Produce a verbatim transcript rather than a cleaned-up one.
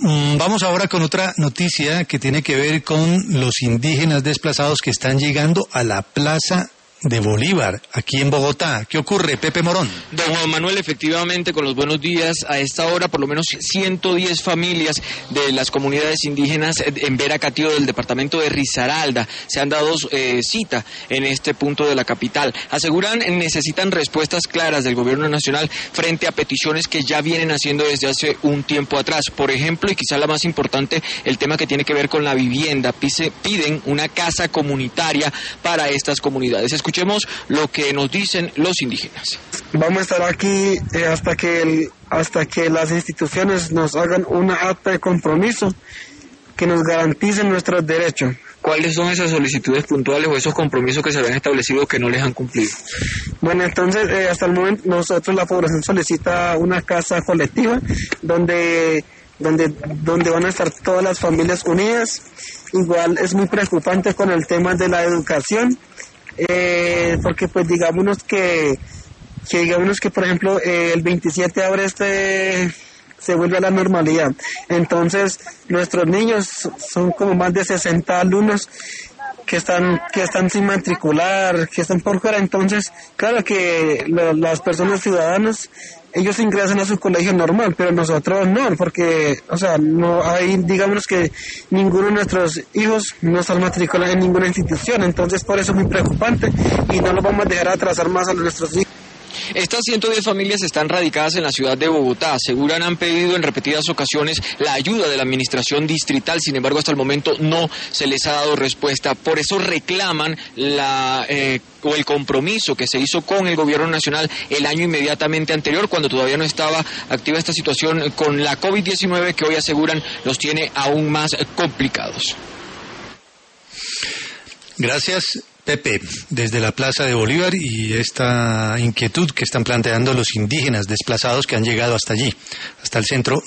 Vamos ahora con otra noticia que tiene que ver con los indígenas desplazados que están llegando a la Plaza de Bolívar, aquí en Bogotá. ¿Qué ocurre, Pepe Morón? Don Juan Manuel, efectivamente, con los buenos días, a esta hora por lo menos ciento diez familias de las comunidades indígenas en Vera Catío del departamento de Risaralda se han dado eh, cita en este punto de la capital. Aseguran necesitan respuestas claras del gobierno nacional frente a peticiones que ya vienen haciendo desde hace un tiempo atrás. Por ejemplo, y quizá la más importante, el tema que tiene que ver con la vivienda. Pise, piden una casa comunitaria para estas comunidades. Escuchemos lo que nos dicen los indígenas. Vamos a estar aquí eh, hasta que el, hasta que las instituciones nos hagan una acta de compromiso que nos garanticen nuestros derechos. ¿Cuáles son esas solicitudes puntuales o esos compromisos que se habían establecido que no les han cumplido? Bueno, entonces eh, hasta el momento nosotros, la población, solicita una casa colectiva donde donde donde van a estar todas las familias unidas. Igual es muy preocupante con el tema de la educación. Eh, porque pues digámonos que, que digámonos que por ejemplo eh, el veintisiete de abril este se vuelve a la normalidad, entonces nuestros niños son como más de sesenta alumnos que están que están sin matricular, que están por fuera. Entonces claro que lo, las personas ciudadanas, ellos ingresan a su colegio normal, pero nosotros no, porque, o sea, no hay, digamos que ninguno de nuestros hijos no están matriculados en ninguna institución, entonces por eso es muy preocupante y no los vamos a dejar atrasar más a nuestros hijos. Estas ciento diez familias están radicadas en la ciudad de Bogotá. Aseguran han pedido en repetidas ocasiones la ayuda de la administración distrital. Sin embargo, hasta el momento no se les ha dado respuesta. Por eso reclaman la eh, o el compromiso que se hizo con el gobierno nacional el año inmediatamente anterior, cuando todavía no estaba activa esta situación con la COVID diecinueve, que hoy aseguran los tiene aún más complicados. Gracias, Pepe, desde la Plaza de Bolívar y esta inquietud que están planteando los indígenas desplazados que han llegado hasta allí, hasta el centro